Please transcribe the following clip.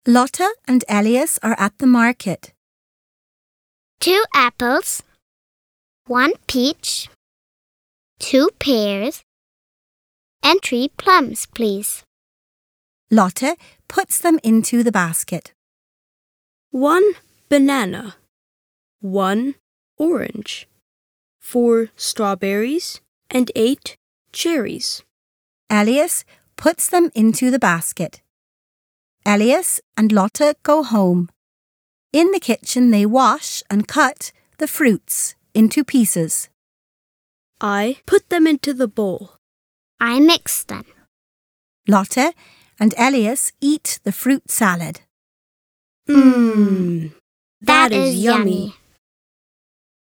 Lotta and Elias are at the market. 2 apples, 1 peach, 2 pears, and 3 plums, please. Lotta puts them into the basket. 1 banana, 1 orange, 4 strawberries, and 8 cherries. Elias puts them into the basket. Elias and Lotta go home. In the kitchen they wash and cut the fruits into pieces. I put them into the bowl. I mix them. Lotta and Elias eat the fruit salad. Mmm, that is yummy.